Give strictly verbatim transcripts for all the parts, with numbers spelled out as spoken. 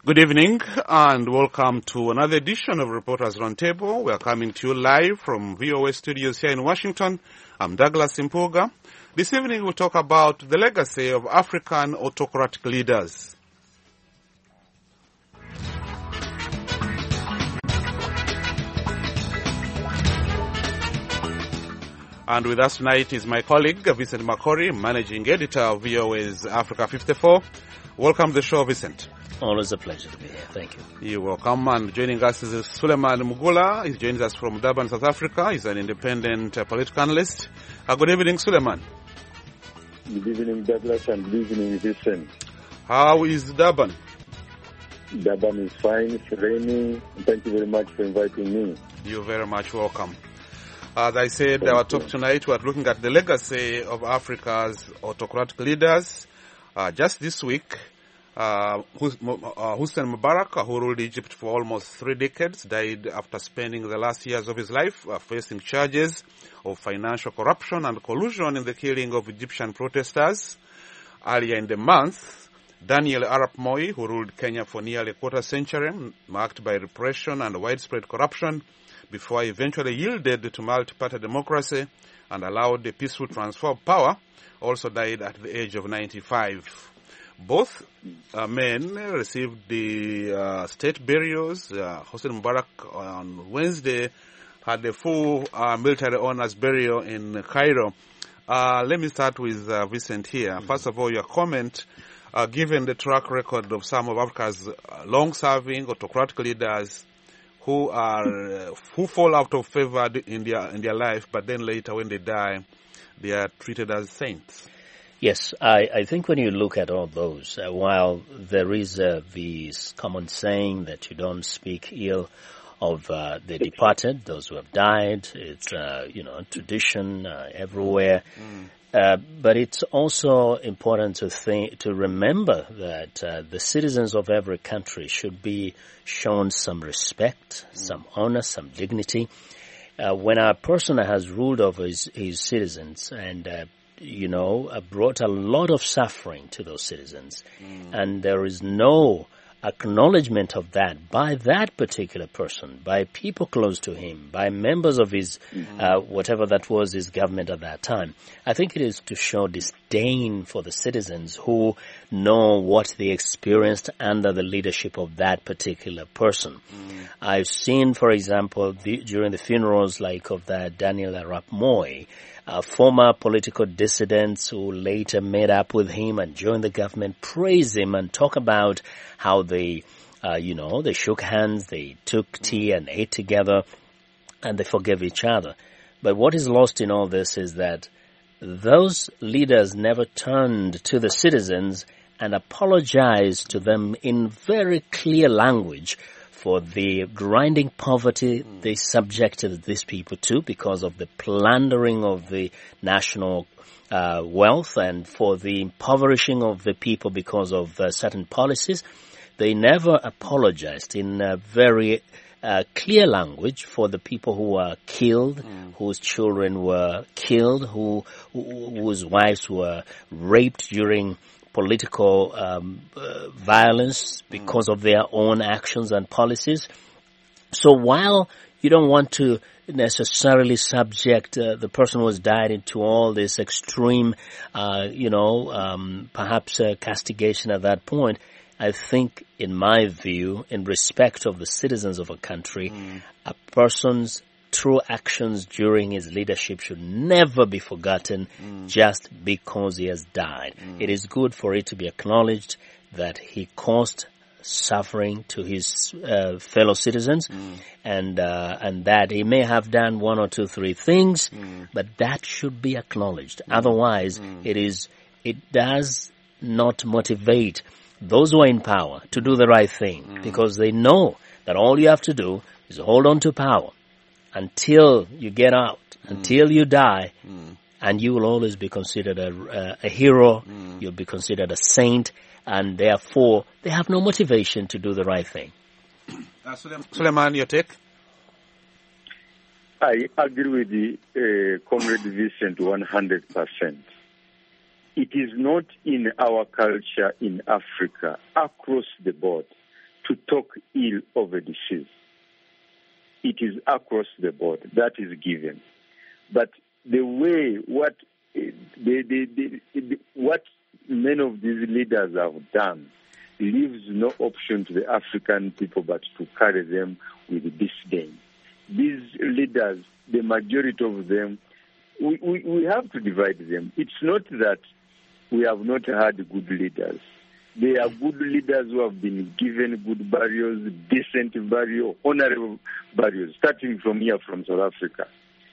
Good evening and welcome to another edition of Reporters Roundtable. We are coming to you live from V O A studios here in Washington. I'm Douglas Impuga. This evening we'll talk about the legacy of African autocratic leaders. And with us tonight is my colleague, Vincent Makori, managing editor of V O A's Africa fifty-four. Welcome to the show, Vincent. Always a pleasure to be here. Thank you. You're welcome. And joining us is Suleiman Mugula. He joins us from Durban, South Africa. He's an independent uh, political analyst. Uh, good evening, Suleiman. Good evening, Douglas, and good evening, Vincent. How is Durban? Durban is fine. It's raining. Thank you very much for inviting me. You're very much welcome. As I said, Thank our talk you. tonight, we're looking at the legacy of Africa's autocratic leaders. Uh, just this week, uh, Hosni Mubarak, who ruled Egypt for almost three decades, died after spending the last years of his life uh, facing charges of financial corruption and collusion in the killing of Egyptian protesters. Earlier in the month, Daniel Arap Moi, who ruled Kenya for nearly a quarter century, marked by repression and widespread corruption, before he eventually yielded to multi-party democracy and allowed the peaceful transfer of power, also died at the age of ninety-five. Both uh, men received the uh, state burials. Uh, Hosni Mubarak on Wednesday had the full uh, military honors burial in Cairo. Uh, let me start with uh, Vincent here. Mm-hmm. First of all, your comment, uh, given the track record of some of Africa's uh, long-serving autocratic leaders who are uh, who fall out of favor in their in their life, but then later when they die, they are treated as saints. Yes, I, I think when you look at all those, uh, while there is uh, this common saying that you don't speak ill of uh, the departed, those who have died, it's uh, you know tradition uh, everywhere. Mm. Uh, but it's also important to think, to remember that uh, the citizens of every country should be shown some respect, mm. some honor, some dignity. Uh, when a person has ruled over his, his citizens and, uh, you know, uh, brought a lot of suffering to those citizens, mm. and there is no acknowledgement of that by that particular person, by people close to him, by members of his, mm-hmm. uh, whatever that was his government at that time. I think it is to show disdain for the citizens who know what they experienced under the leadership of that particular person. Mm-hmm. I've seen, for example, the, during the funerals like of that Daniel Arap Moi, Uh, former political dissidents who later met up with him and joined the government praise him and talk about how they, uh, you know, they shook hands, they took tea and ate together, and they forgave each other. But what is lost in all this is that those leaders never turned to the citizens and apologized to them in very clear language for the grinding poverty mm. they subjected these people to because of the plundering of the national uh, wealth and for the impoverishing of the people because of uh, certain policies. They never apologized in a very uh, clear language for the people who were killed, mm. whose children were killed, who, who whose wives were raped during political um, uh, violence because mm. of their own actions and policies. So while you don't want to necessarily subject uh, the person who has died into all this extreme, uh, you know, um, perhaps uh, castigation at that point, I think, in my view, in respect of the citizens of a country, mm. a person's true actions during his leadership should never be forgotten mm. just because he has died. Mm. It is good for it to be acknowledged that he caused suffering to his uh, fellow citizens mm. and uh, and that he may have done one or two, three things, mm. but that should be acknowledged. Mm. Otherwise, mm. it is it does not motivate those who are in power to do the right thing mm. because they know that all you have to do is hold on to power until you get out, mm. until you die, mm. and you will always be considered a, a, a hero, mm. you'll be considered a saint, and therefore they have no motivation to do the right thing. Uh, Suleiman, your take? I agree with the uh, Comrade Vincent one hundred percent. It is not in our culture in Africa, across the board, to talk ill of a deceased. It is across the board. That is given. But the way what the, the, the, the, what many of these leaders have done leaves no option to the African people but to carry them with disdain. These leaders, the majority of them, we, we, we have to divide them. It's not that we have not had good leaders. They are good leaders who have been given good burials, decent burial, honorable burials, starting from here from South Africa.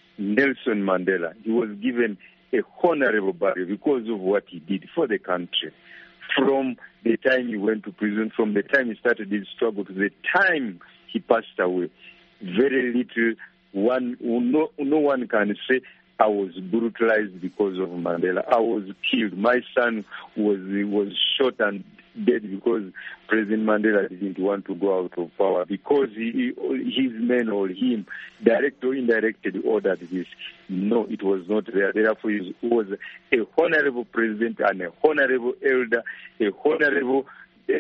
Nelson Mandela, he was given a honorable burial because of what he did for the country. From the time he went to prison, from the time he started his struggle to the time he passed away, very little, one, no, no one can say, I was brutalized because of Mandela. I was killed. My son was was shot and dead because President Mandela didn't want to go out of power because he, his men or him, direct or indirectly, ordered this. No, it was not there. Therefore, he was a honorable president and a honorable elder, a honorable uh,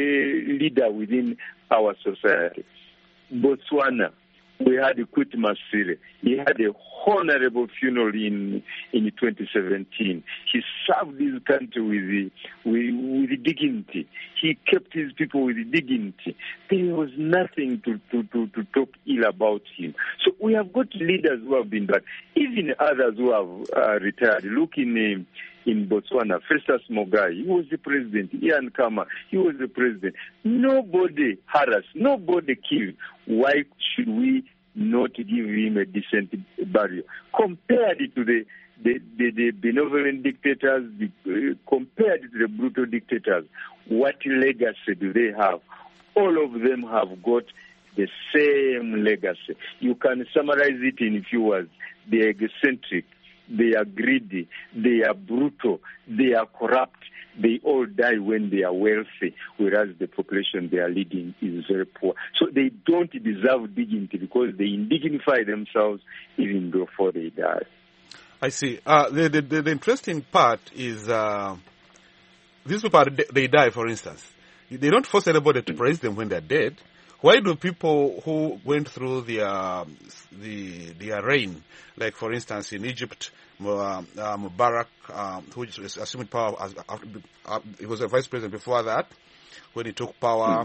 leader within our society. Botswana, we had Kweti Masire. He had a honorable funeral in in twenty seventeen. He served his country with, with, with dignity. He kept his people with dignity. There was nothing to, to, to, to talk ill about him. So we have got leaders who have been bad. Even others who have uh, retired. Look in, uh, in Botswana, Festus Mogae, he was the president. Ian Khama, he was the president. Nobody harassed, nobody killed. Why should we not give him a decent burial? Compared to the the, the, the benevolent dictators, the, uh, compared to the brutal dictators, what legacy do they have? All of them have got the same legacy. You can summarize it in a few words. They are eccentric, they are greedy, they are brutal, they are corrupt. They all die when they are wealthy, whereas the population they are leading is very poor. So they don't deserve dignity because they indignify themselves even before they die. I see. Uh, the, the, the, the interesting part is uh, these people, are, they die, for instance. They don't force anybody to praise them when they're dead. Why do people who went through the uh, the their reign, like for instance in Egypt, uh, uh, Mubarak, uh, who assumed power, as, uh, uh, he was a vice president before that. When he took power, mm.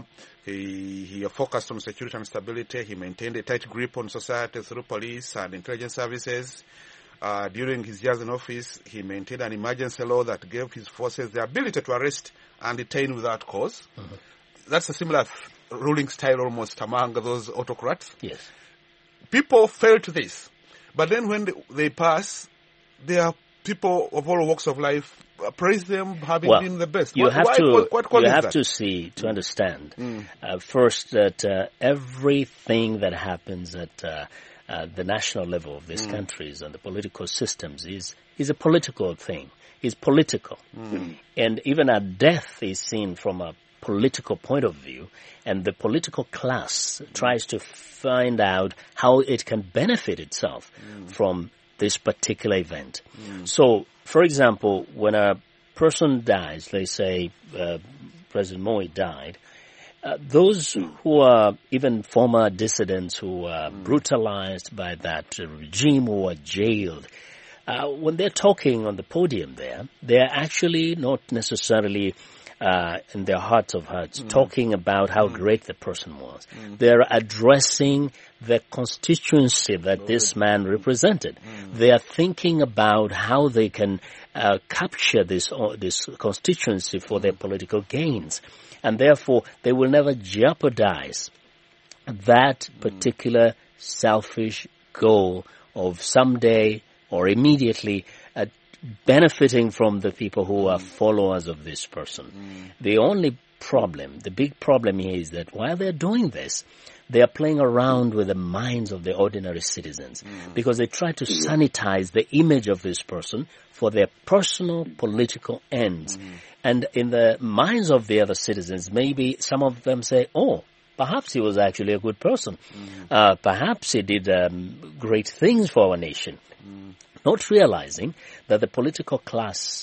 he he focused on security and stability. He maintained a tight grip on society through police and intelligence services. Uh, during his years in office, he maintained an emergency law that gave his forces the ability to arrest and detain without cause. Mm-hmm. That's a similar th- ruling style almost among those autocrats. Yes. People felt this. But then when they, they pass, there are people of all walks of life praise them having well, been the best. You what, have why, to, what, what causes you have that? to see, to understand, mm. uh, first that uh, everything that happens at uh, uh, the national level of these mm. countries and the political systems is, is a political thing, is political. Mm. And even a death is seen from a political point of view, and the political class mm. tries to find out how it can benefit itself mm. from this particular event. Mm. So, for example, when a person dies, let's say uh, President Moi died, uh, those who are even former dissidents who are mm. brutalized by that uh, regime who are jailed, uh, when they're talking on the podium there, they're actually not necessarily Uh, in their hearts of hearts, mm. talking about how mm. great the person was. Mm. They're addressing the constituency that this man represented. Mm. They are thinking about how they can uh, capture this uh, this constituency for mm. their political gains. And therefore, they will never jeopardize that particular mm. selfish goal of someday or immediately uh, benefiting from the people who are followers of this person. Mm. The only problem, the big problem here is that while they're doing this, they are playing around with the minds of the ordinary citizens mm. because they try to sanitize the image of this person for their personal political ends. Mm. And in the minds of the other citizens, maybe some of them say, oh, perhaps he was actually a good person. Mm. Uh, perhaps he did um, great things for our nation. Mm. Not realizing that the political class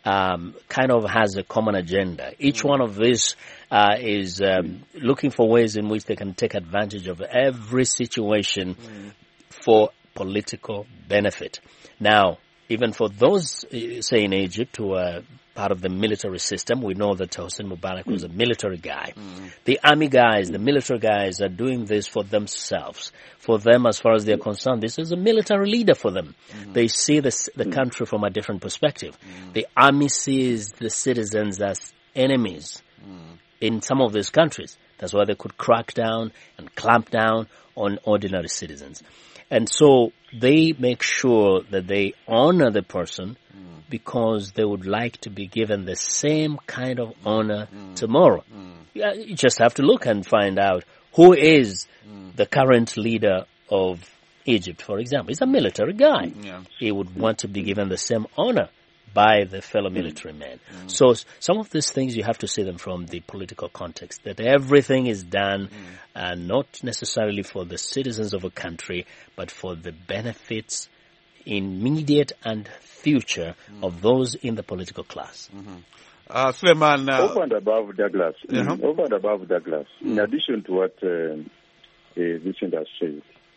um, kind of has a common agenda. Each mm. one of these uh, is um, looking for ways in which they can take advantage of every situation mm. for political benefit. Now, even for those, say in Egypt, who are part of the military system, we know that Hosni Mubarak was a military guy. Mm. The army guys, the military guys are doing this for themselves. For them, as far as they're concerned, this is a military leader for them. Mm. They see this, the country from a different perspective. Mm. The army sees the citizens as enemies mm. in some of these countries. That's why they could crack down and clamp down on ordinary citizens. And so they make sure that they honor the person mm. because they would like to be given the same kind of honor mm. tomorrow. Mm. Yeah, you just have to look and find out who is mm. the current leader of Egypt, for example. He's a military guy. Yeah. He would want to be given the same honor by the fellow military men. Mm. So some of these things you have to see them from the political context, that everything is done mm. uh, not necessarily for the citizens of a country, but for the benefits immediate and future mm. of those in the political class. Mm-hmm. Uh, Suleiman, uh, over and above Douglas, uh-huh. over and above Douglas, mm. in addition to what uh, uh, Vincent has said,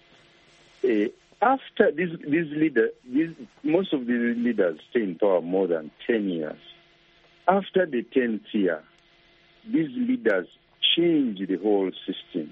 uh, after these these leaders, these, most of these leaders stay in power more than ten years. After the tenth year, these leaders change the whole system.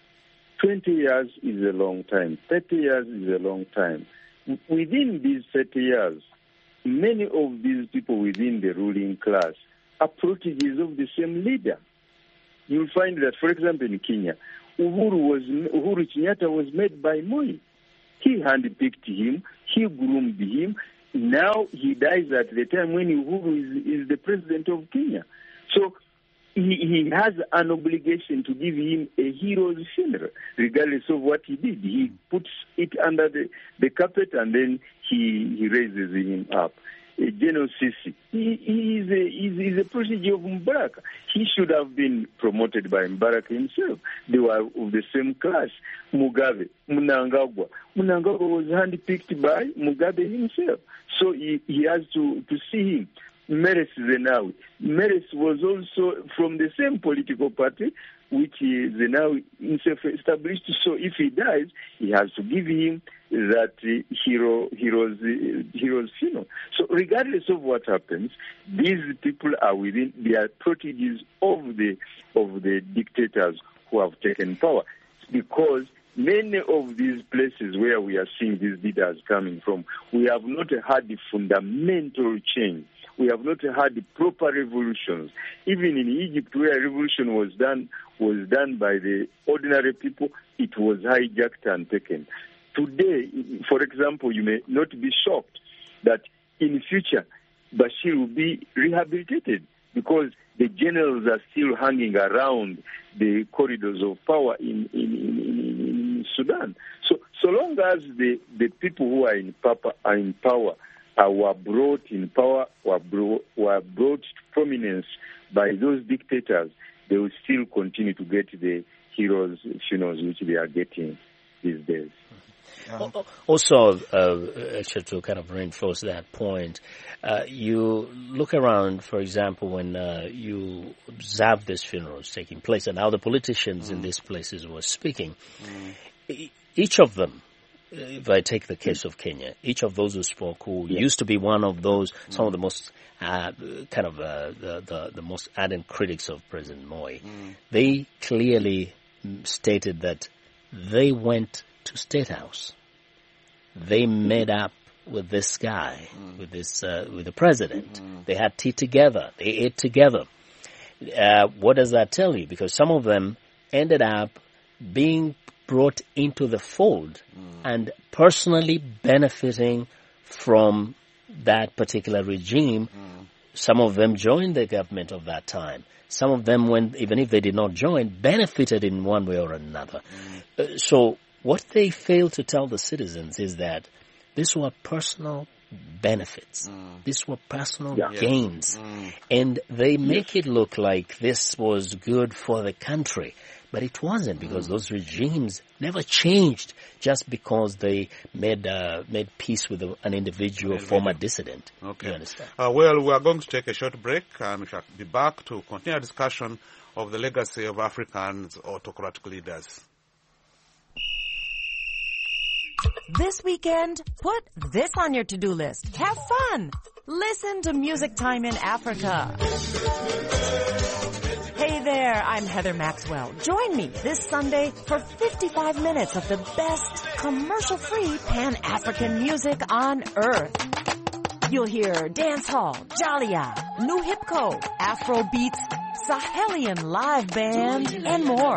Twenty years is a long time. Thirty years is a long time. Within these thirty years, many of these people within the ruling class are proteges of the same leader. You'll find that, for example, in Kenya, Uhuru was Uhuru Kenyatta was made by Moi. He handpicked him. He groomed him. Now he dies at the time when Uhuru is, is the president of Kenya. So he, he has an obligation to give him a hero's funeral, regardless of what he did. He puts it under the, the carpet and then he, he raises him up. Uh, General Sisi, he, he is a, he's, he's a protege of Mubarak. He should have been promoted by Mubarak himself. They were of the same class. Mugabe, Mnangagwa. Mnangagwa was handpicked by Mugabe himself. So he, he has to, to see him. Meles Zenawi. Meles was also from the same political party which Zenawi himself established. So if he dies, he has to give him that uh, hero, heroes, uh, heroes funeral. So regardless of what happens, these people are within, they are proteges of the of the dictators who have taken power, because many of these places where we are seeing these leaders coming from, we have not had the fundamental change. We have not had the proper revolutions. Even in Egypt, where a revolution was done, was done by the ordinary people, it was hijacked and taken. Today, for example, you may not be shocked that in future, Bashir will be rehabilitated because the generals are still hanging around the corridors of power in, in, in, in, in Sudan. So, so long as the, the people who are in power, are in power uh, were brought in power, were, bro- were brought to prominence by those dictators, they will still continue to get the heroes' funerals which they are getting these days. Uh-huh. Also, uh, actually, to kind of reinforce that point, uh, you look around, for example, when uh, you observe these funerals taking place and how the politicians mm. in these places were speaking, mm. each of them, if I take the case of Kenya, each of those who spoke, who yeah. used to be one of those, mm. some of the most uh, kind of uh, the, the, the most ardent critics of President Moi, mm. they clearly stated that they went to State House. They met up with this guy, mm. with this, uh, with the president. Mm. They had tea together. They ate together. Uh, what does that tell you? Because some of them ended up being brought into the fold mm. and personally benefiting from that particular regime. Mm. Some of them joined the government of that time. Some of them, when even if they did not join, benefited in one way or another. Mm. Uh, so what they fail to tell the citizens is that these were personal benefits. Mm. These were personal yeah. gains. Mm. And they make yes. it look like this was good for the country. But it wasn't, because mm. those regimes never changed just because they made uh, made peace with a, an individual well, former dissident. Okay. You understand? Uh, well, we are going to take a short break, and we shall be back to continue our discussion of the legacy of Africans' autocratic leaders. This weekend, put this on your to-do list. Have fun. Listen to Music Time in Africa. Hey there, I'm Heather Maxwell. Join me this Sunday for fifty-five minutes of the best commercial-free Pan-African music on earth. You'll hear dancehall, Jalia, New Hipco, Afro beats, Sahelian live band, and more.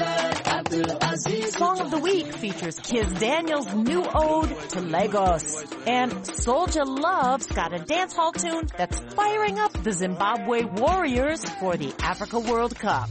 Song of the Week features Kiz Daniel's new ode to Lagos. And Soulja Love's got a dancehall tune that's firing up the Zimbabwe Warriors for the Africa World Cup.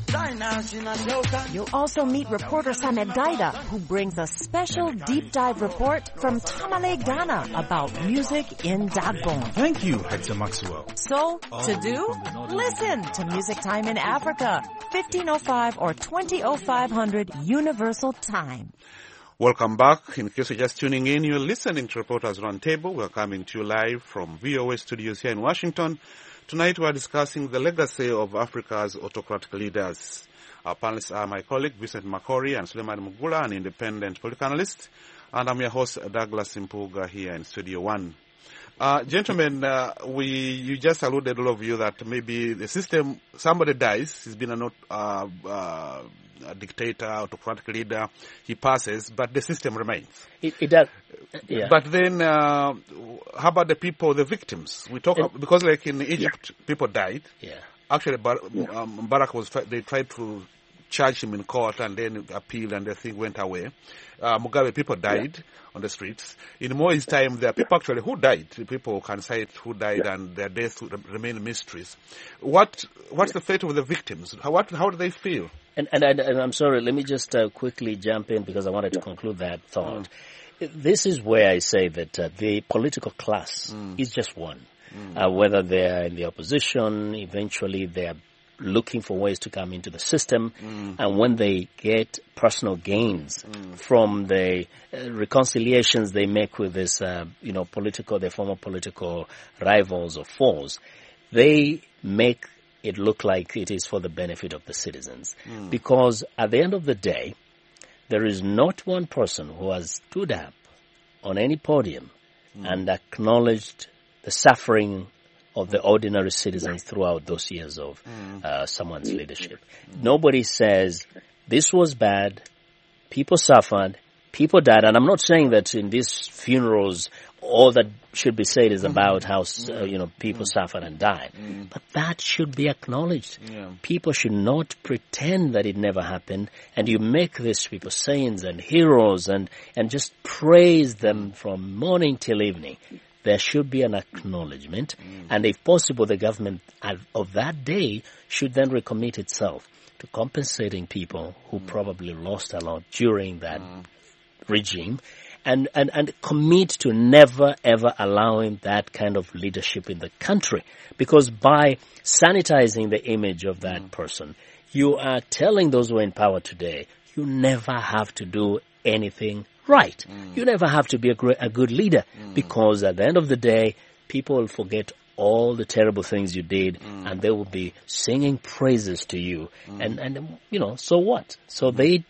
You'll also meet reporter Samed Gaida, who brings a special deep dive report from Tamale, Ghana about music in Dagbon. Thank you, Hector Maxwell. So, to do? Listen to Music Time in Africa, fifteen oh five or twenty oh five hundred Universal Time. Welcome back. In case you're just tuning in, you're listening to Reporters Roundtable. We're coming to you live from V O A studios here in Washington. Tonight we're discussing the legacy of Africa's autocratic leaders. Our panelists are my colleague Vincent Makori and Suleiman Mugula, an independent political analyst, and I'm your host Douglas Impuga here in Studio One. Uh, gentlemen, uh, we, you just alluded, all of you, that maybe the system, somebody dies, he's been a, not, uh, uh, a dictator, autocratic leader, he passes, but the system remains. It, it does. Yeah. But then, uh, how about the people, the victims? We talk, it, because like in Egypt, yeah. people died. Yeah. Actually, Bar- um, Mubarak was, they tried to charge him in court and then appealed and the thing went away. Uh, Mugabe, people died yeah. on the streets. In Moi's time, there are people actually who died. People can cite who died yeah. and their deaths remain mysteries. What What's yeah. the fate of the victims? How, what, how do they feel? And, and, I, and I'm sorry, let me just uh, quickly jump in because I wanted yeah. to conclude that thought. Mm. This is where I say that uh, the political class mm. is just one. Mm. Uh, whether they're in the opposition, eventually they're looking for ways to come into the system, mm. and when they get personal gains mm. from the uh, reconciliations they make with this, uh, you know, political, their former political rivals or foes, they make it look like it is for the benefit of the citizens. Mm. Because at the end of the day, there is not one person who has stood up on any podium mm. and acknowledged the suffering of the ordinary citizens throughout those years of uh, someone's leadership. Nobody says, this was bad, people suffered, people died. And I'm not saying that in these funerals all that should be said is about how uh, you know people suffered and died. But that should be acknowledged. Yeah. People should not pretend that it never happened, and you make these people saints and heroes and, and just praise them from morning till evening. There should be an acknowledgement, mm. and if possible, the government of that day should then recommit itself to compensating people who mm. probably lost a lot during that mm. regime, and, and, and commit to never, ever allowing that kind of leadership in the country. Because by sanitizing the image of that mm. person, you are telling those who are in power today, you never have to do anything right. Mm. You never have to be a, great, a good leader mm. because at the end of the day, people will forget all the terrible things you did mm. and they will be singing praises to you. Mm. And, and, you know, so what? So mm. they,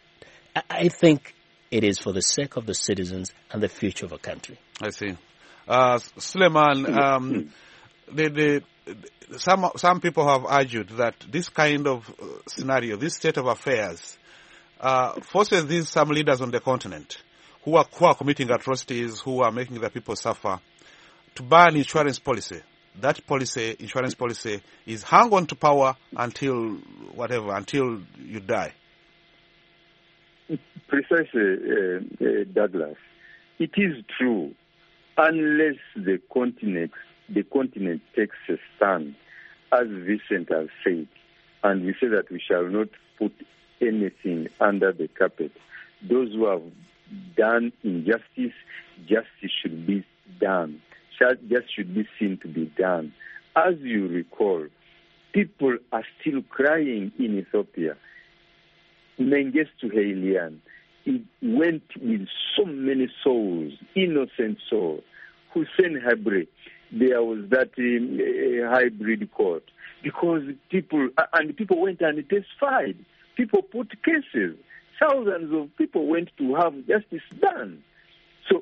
I think it is for the sake of the citizens and the future of a country. I see. Uh, Suleiman, um, the, the, some, some people have argued that this kind of scenario, this state of affairs, uh, forces these some leaders on the continent who are, who are committing atrocities, who are making the people suffer, to ban insurance policy. That policy, insurance policy, is hang on to power until whatever, until you die. Precisely, uh, uh, Douglas. It is true. Unless the continent, the continent takes a stand, as Vincent has said, and we say that we shall not put anything under the carpet. Those who have done injustice, justice should be done. Justice should be seen to be done. As you recall, people are still crying in Ethiopia. Mengistu Haile Mariam, it went with so many souls, innocent souls. Hussein Habre, there was that um, uh, hybrid court, because people, uh, and people went and testified. People put cases. Thousands of people went to have justice done. So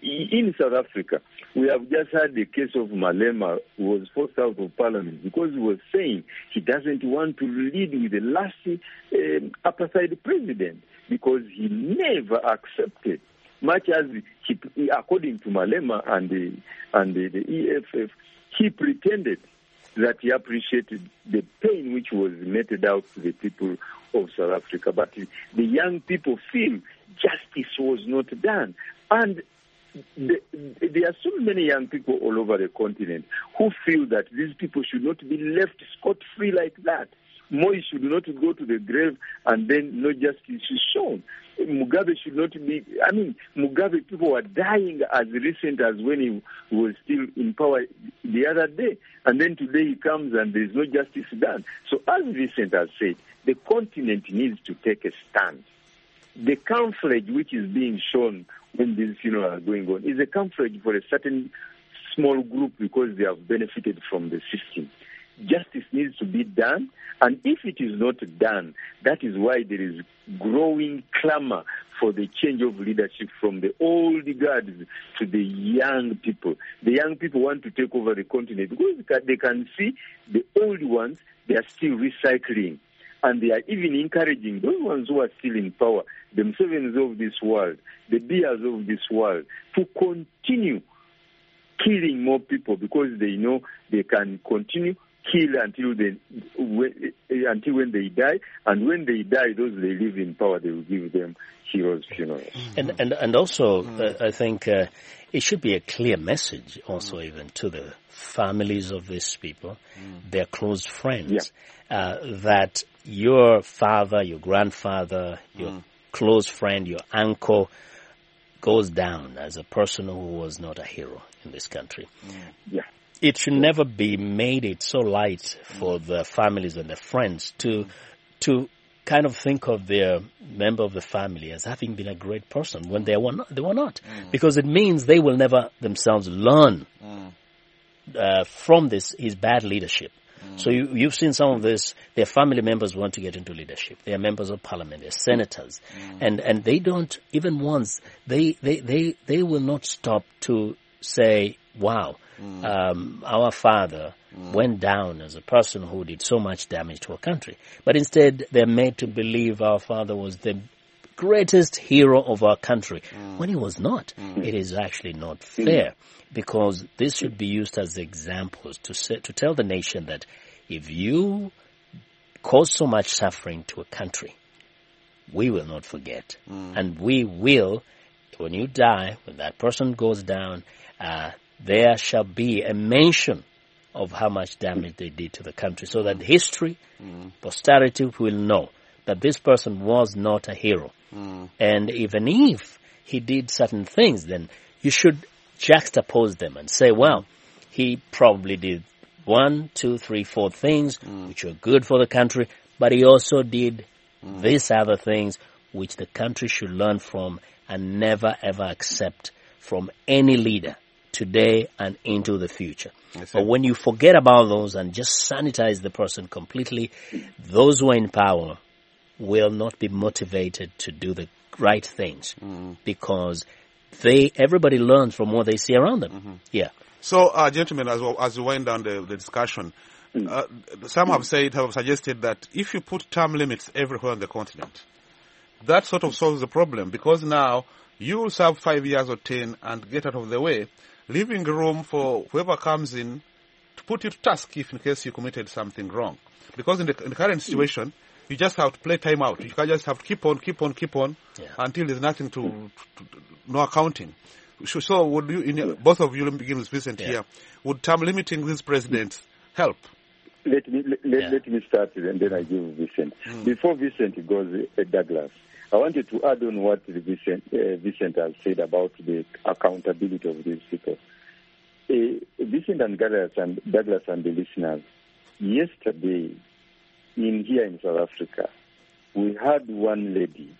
in South Africa, we have just had the case of Malema, who was forced out of parliament because he was saying he doesn't want to lead with the last um, apartheid president, because he never accepted, much as he, according to Malema and the, and the, the E F F, he pretended that he appreciated the pain which was meted out to the people of South Africa. But the young people feel justice was not done. And the, there are so many young people all over the continent who feel that these people should not be left scot-free like that. Moi should not go to the grave and then no justice is shown. Mugabe should not be, I mean, Mugabe, people were dying as recent as when he was still in power the other day. And then today he comes and there's no justice done. So as Vincent has said, the continent needs to take a stand. The camouflage which is being shown when these funerals are going on is a camouflage for a certain small group because they have benefited from the system. Justice needs to be done, and if it is not done, that is why there is growing clamor for the change of leadership from the old guards to the young people. The young people want to take over the continent because they can see the old ones, they are still recycling. And they are even encouraging those ones who are still in power, the Musevens of this world, the Bias of this world, to continue killing more people because they know they can continue kill until they when, until when they die, and when they die, those they live in power, they will give them heroes' funerals. And and and also, uh, I think uh, it should be a clear message, also even to the families of these people, their close friends, yeah. uh, that your father, your grandfather, your mm. close friend, your uncle goes down as a person who was not a hero in this country. Mm. Yeah. It should never be made it so light for the families and the friends to to kind of think of their member of the family as having been a great person when they were not. They were not, mm. because it means they will never themselves learn mm. uh, from this his bad leadership. Mm. So you, you've seen some of this. Their family members want to get into leadership. They are members of parliament. They're senators, mm. and and they don't even once. They they they they will not stop to say, wow. Mm. Um, our father mm. went down as a person who did so much damage to our country. But instead, they're made to believe our father was the greatest hero of our country, mm. when he was not. Mm. It is actually not fair, because this should be used as examples to say, to tell the nation that if you cause so much suffering to a country, we will not forget. Mm. And we will, when you die, when that person goes down, uh, there shall be a mention of how much damage they did to the country, so that history, mm. posterity will know that this person was not a hero. Mm. And even if he did certain things, then you should juxtapose them and say, well, he probably did one, two, three, four things mm. which were good for the country, but he also did mm. these other things which the country should learn from and never ever accept from any leader today and into the future. But when you forget about those and just sanitize the person completely, those who are in power will not be motivated to do the right things, mm. because they everybody learns from what they see around them. Mm-hmm. Yeah. So, uh, gentlemen, as well, as we wind down the, the discussion, uh, some have said, have suggested that if you put term limits everywhere on the continent, that sort of solves the problem, because now you will serve five years or ten and get out of the way, leaving room for whoever comes in to put you to task if in case you committed something wrong. Because in the, in the current situation, you just have to play time out. You can just have to keep on, keep on, keep on, yeah. until there's nothing to, to, to no accounting. So, so would you, in, both of you, begin with Vincent yeah. here, would term limiting these presidents help? Let me let, yeah. let me start and then I give Vincent. Mm. Before Vincent goes, uh, Douglas, I wanted to add on what Vincent, uh, Vincent has said about the accountability of these people. Uh, Vincent and Douglas and, Douglas and the listeners, yesterday in here in South Africa, we had one lady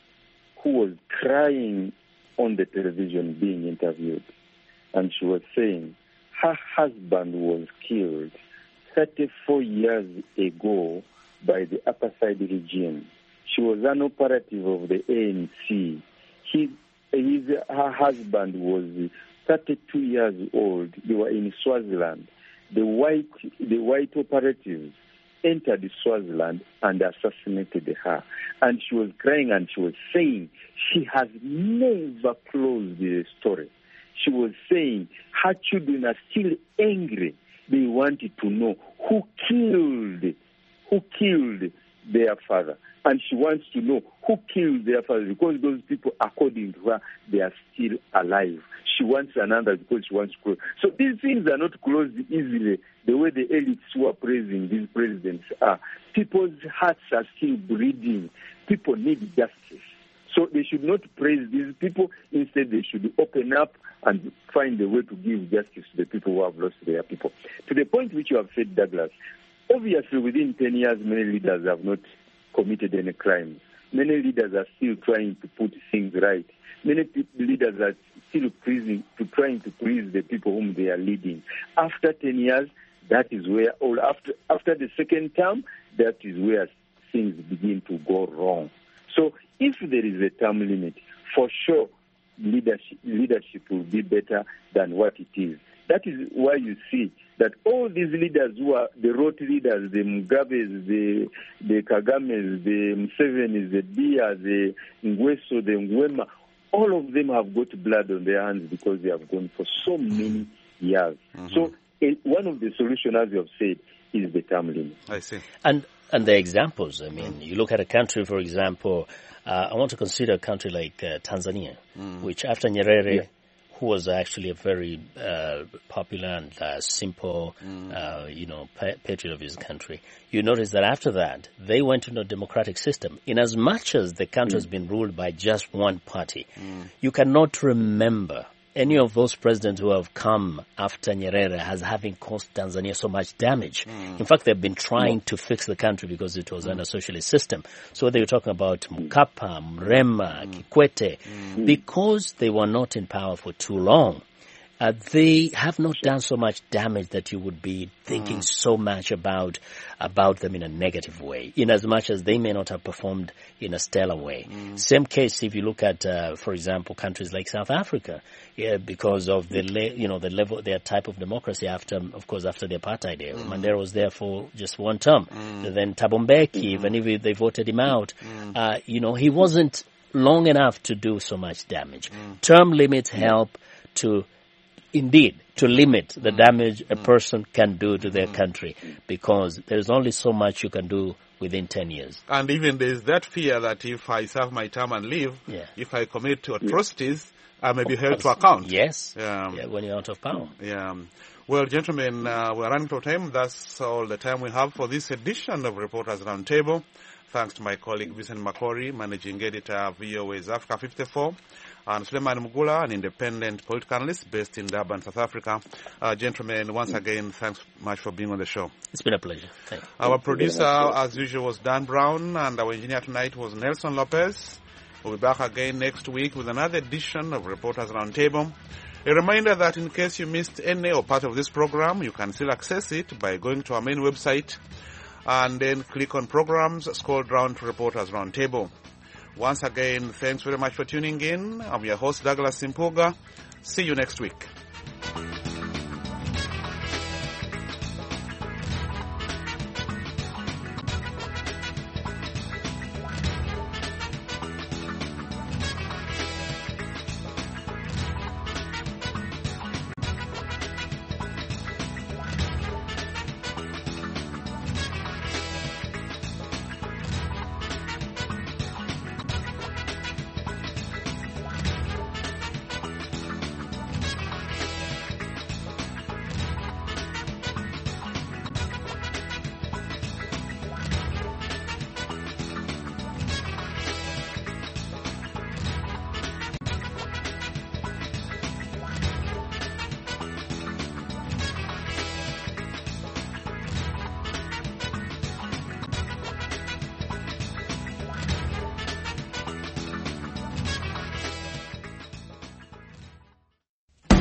who was crying on the television being interviewed, and she was saying her husband was killed thirty-four years ago by the apartheid regime. She was an operative of the A N C. He, his, her husband was thirty-two years old. They were in Swaziland. The white, the white operatives entered Swaziland and assassinated her. And she was crying and she was saying she has never closed the story. She was saying her children are still angry. They wanted to know who killed, who killed their father. And she wants to know who killed their father, because those people, according to her, they are still alive. She wants another because she wants to close. So these things are not closed easily the way the elites who are praising these presidents are. People's hearts are still bleeding. People need justice. So they should not praise these people. Instead, they should open up and find a way to give justice to the people who have lost their people. To the point which you have said, Douglas, obviously within ten years, many leaders have not committed any crimes. Many leaders are still trying to put things right. Many pe- leaders are still pleasing, to trying to please the people whom they are leading. After ten years, that is where, or after after the second term, that is where things begin to go wrong. So if there is a term limit, for sure, leadership, leadership will be better than what it is. That is why you see that all these leaders who are the road leaders, the Mugabes, the the Kagames, the Musevenis, the Dia, the Ngweso, the Ngwema, all of them have got blood on their hands because they have gone for so many years. Mm-hmm. So uh, one of the solutions, as you have said, is the term limit. I see. And and the examples, I mean, mm. you look at a country, for example, uh, I want to consider a country like uh, Tanzania, mm. which after Nyerere, yeah. who was actually a very uh, popular and uh, simple, mm. uh, you know, pa- patriot of his country. You notice that after that, they went into a democratic system. In as much as the country mm. has been ruled by just one party, mm. you cannot remember any of those presidents who have come after Nyerere as having caused Tanzania so much damage. Mm. In fact, they've been trying mm. to fix the country because it was mm. under a socialist system. So whether you're talking about Mkapa, Mrema, mm. Kikwete, mm. because they were not in power for too long, Uh, they have not done so much damage that you would be thinking mm. so much about about them in a negative way, in as much as they may not have performed in a stellar way. Mm. Same case if you look at, uh, for example, countries like South Africa, yeah, because of the le- you know the level, their type of democracy after, of course, after the apartheid era. Mm. Mandela was there for just one term. Mm. Then Thabo Mbeki, mm. even if they voted him out, mm. uh, you know, he wasn't long enough to do so much damage. Mm. Term limits help to Indeed, to limit the damage a person can do to their country, because there's only so much you can do within ten years. And even there's that fear that if I serve my term and leave, yeah. if I commit atrocities, I may be held to account. Yes, um, yeah, when you're out of power. Yeah. Well, gentlemen, uh, we're running out of time. That's all the time we have for this edition of Reporters Roundtable. Thanks to my colleague Vincent Makori, managing editor of V O A's Africa fifty-four, and Suleiman Mugula, an independent political analyst based in Durban, South Africa. Uh, gentlemen, once again, thanks much for being on the show. It's been a pleasure. Thank you. Our producer, as usual, was Dan Brown, and our engineer tonight was Nelson Lopez. We'll be back again next week with another edition of Reporters Roundtable. A reminder that in case you missed any or part of this program, you can still access it by going to our main website and then click on programs, scroll down to Reporters Roundtable. Once again, thanks very much for tuning in. I'm your host, Douglas Simpoga. See you next week.